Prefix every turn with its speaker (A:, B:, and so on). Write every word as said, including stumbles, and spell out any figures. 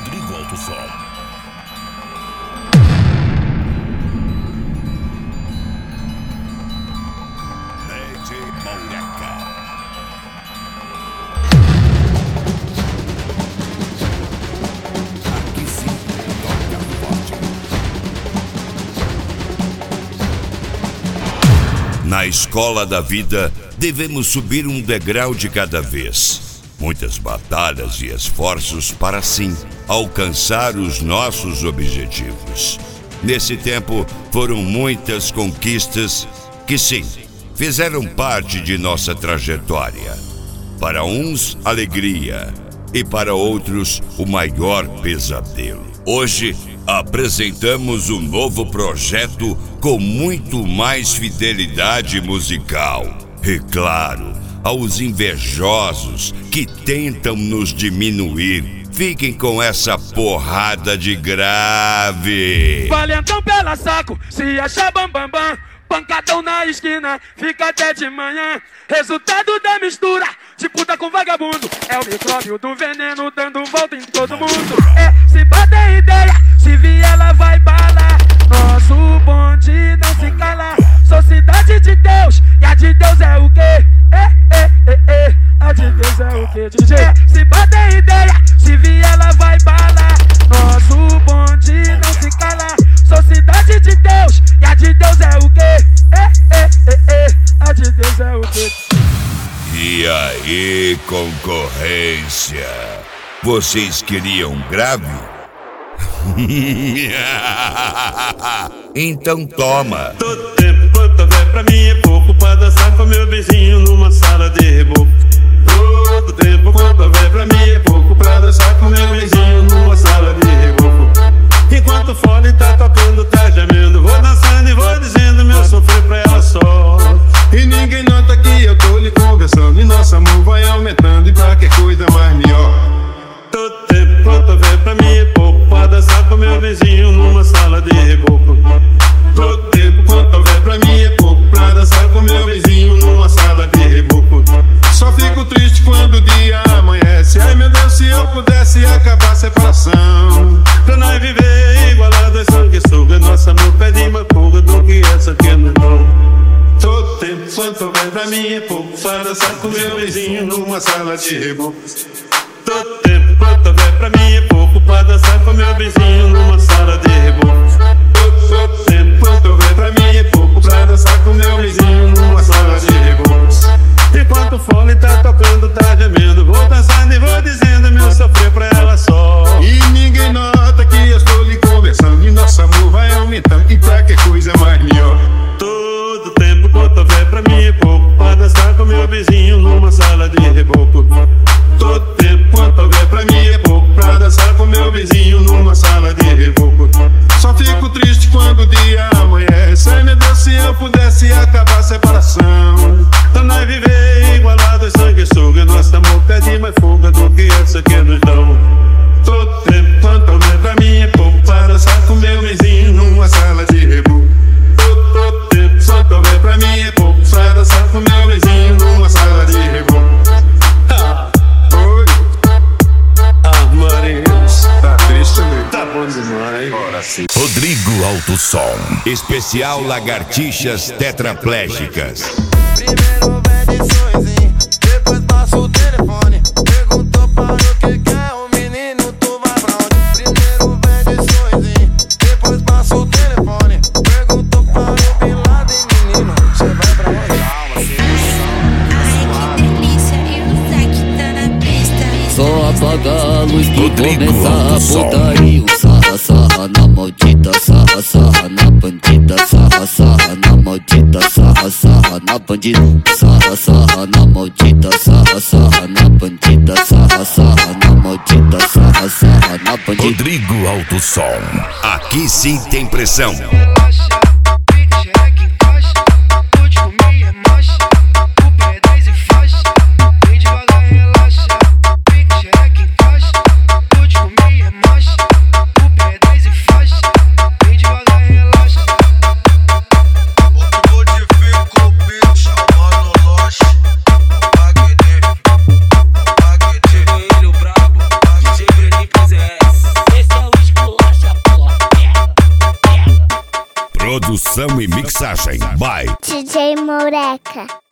A: Rodrigo Alto Som. Lady Maureca. Aqui sim, toca forte. Na escola da vida, devemos subir um degrau de cada vez. Muitas batalhas e esforços para, sim, alcançar os nossos objetivos. Nesse tempo, foram muitas conquistas que, sim, fizeram parte de nossa trajetória. Para uns, alegria, e para outros, o maior pesadelo. Hoje, apresentamos um novo projeto com muito mais fidelidade musical. E claro, aos invejosos que tentam nos diminuir, fiquem com essa porrada de grave.
B: Valentão pela saco, se achar bambambam, bam, bam. Pancadão na esquina, fica até de manhã. Resultado da mistura de puta com vagabundo é o micróbio do veneno dando volta em todo mundo. É, se bater ideia, se vier ela vai balar. Nosso bonde não se cala. Sou cidade de Deus, e a de Deus é o quê? É, é, é, é. A de Deus é o quê, D J? É, se bater ideia, se vier ela vai balar. Nosso bonde não se cala. Sou cidade de Deus, e a de Deus é o quê? É, é, é, é. A de Deus é o quê?
A: E aí, concorrência? Vocês queriam grave? Então toma.
C: Todo tempo quanto houver pra mim é pouco pra dançar com meu vizinho numa sala de reboco. Todo tempo quanto houver pra mim é pouco pra dançar com meu vizinho numa sala de reboco. Enquanto o fole tá tocando, tá gemendo, vou dançando e vou dizendo meu sofrer pra ela só. E ninguém nota que eu tô lhe conversando, e nosso amor vai aumentando, e pra que coisa mais melhor. Todo tempo quanto houver pra mim é pouco pra dançar com meu vizinho numa sala de reboco. Todo tempo quanto houver pra mim é pouco pra dançar com meu vizinho numa sala de reboco. Só fico triste quando o dia amanhece. Ai meu Deus, se eu pudesse acabar a separação, pra nós viver igualados, sanguessuga. Nosso amor pede mais porra do que essa que é no dom. Todo tempo quanto houver pra mim é pouco pra dançar com meu vizinho numa sala de reboco. Todo tempo quanto houver pra mim é pouco pra dançar com meu vizinho numa sala de reboco. Todo tempo quanto houver pra mim é pouco pra dançar com meu vizinho numa sala de reboco. Enquanto o fole tá tocando, tá gemendo, vou dançando e vou dizendo meu sofrer pra ela só. E ninguém nota que eu estou lhe conversando, e nosso amor vai aumentando, e pra que coisa mais melhor. Todo tempo quanto houver pra mim é pouco pra dançar com meu vizinho numa sala de reboco. Todo tempo quanto houver pra mim é pouco pra dançar com meu vizinho numa sala de reboco. Só fico triste quando o dia amanhece. Ai meu Deus, se eu pudesse acabar a separação, pra nós viver igualados, sanguessuga. Nosso amor pede mais fuga do que essa que nos dão. Todo tempo quanto houver pra mim é pouco pra dançar com meu vizinho numa sala de reboco. Todo, todo tempo quanto houver pra mim é pouco pra dançar com meu vizinho numa sala de reboco. Tá triste, né? Tá bom demais. Bora sim.
A: Rodrigo Alto Som. Especial Lagartixas Tetraplégicas.
D: Primeiro pede sonzinho, depois passa o telefone. Perguntou para o que quer o menino, tu vai pra onde? Primeiro pede sonzinho, depois passa o telefone. Perguntou para o Bin Laden, menino, você vai pra onde?
E: Ai, que delícia, e o Zack tá na pista.
F: Só apagar a luz que
A: Rodrigo
F: começar a
A: Alto Som.
F: putaria. Sarra, sarra na maldita, sarra, sarra na bandida, sarra, sarra na maldita, sarra, sarra na bandida, sarra, sarra na maldita, sarra, sarra na bandida, sarra, sarra na maldita, sarra, sarra na bandida.
A: Rodrigo Alto Som. Aqui sim tem pressão.
D: Relaxa, fica xereca em caixa. Tô de comer é marcha, o pé é dez e faixa. Vem devagar, relaxa, fica xereca em caixa. Tô de comer é marcha, o pé é dez e faixa. Vem devagar, relaxa.
G: Outro modificou o beat chamando Loche. Wagner, Wagner,
B: Ele o brabo, D J Breninho P Z S.
A: Produção e mixagem by
H: D J Moreca.